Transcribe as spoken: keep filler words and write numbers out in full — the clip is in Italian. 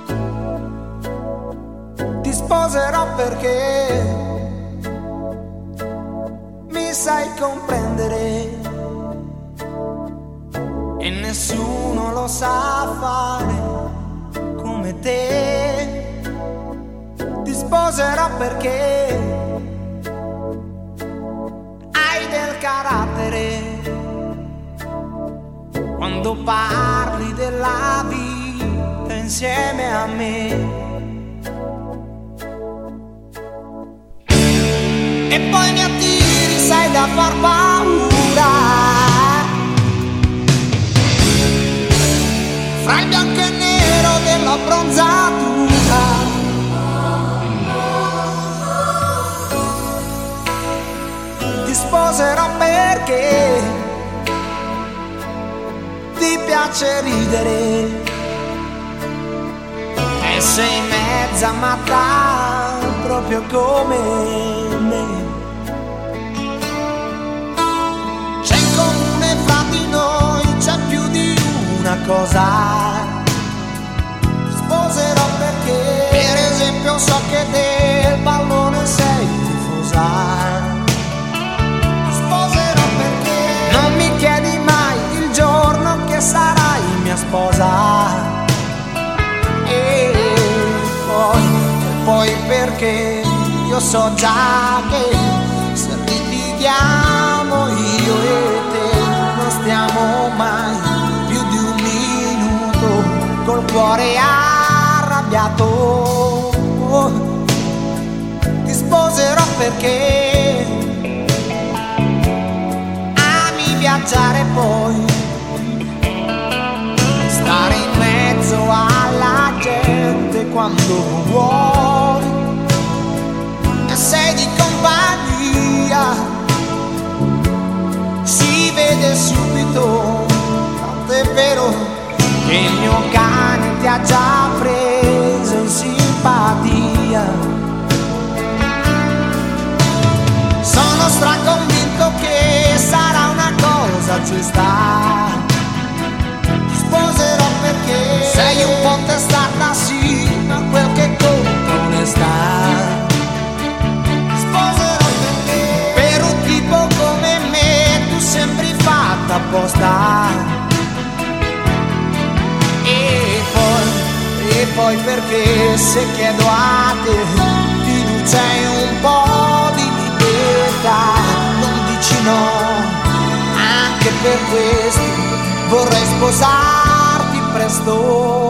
Ti sposerò perché mi sai comprendere e nessuno lo sa fare come te. Ti sposerò perché hai del carattere quando parli della vita insieme a me. E poi mi attiri, sai, da far paura, fra il bianco e il nero della bronzatura. Ti sposerò perché ti piace ridere e sei mezza matta proprio come me. C'è in comune fra di noi, c'è più di una cosa. Ti sposerò perché per esempio so che del pallone sei tifosa. Ti sposerò perché non mi chiedi mai il giorno che sarai mia sposa. E poi, e poi perché io so già che se litighiamo io e te non stiamo mai più di un minuto col cuore arrabbiato. Ti sposerò perché ami viaggiare, poi stare in mezzo alla gente quando vuoi e sei di compagnia, si vede subito, tant'è vero che il mio cane ti ha già preso in simpatia. Sono straconvinto che sarà una cosa giusta. Ti sposerò perché sei un po' testarda, sì, ma quel che conta è onestà. Ti sposerò perché per un tipo come me tu sembri fatta apposta. E poi, e poi perché se chiedo a te fiducia e un po' di libertà, non dici no, anche per questo vorrei sposarti presto.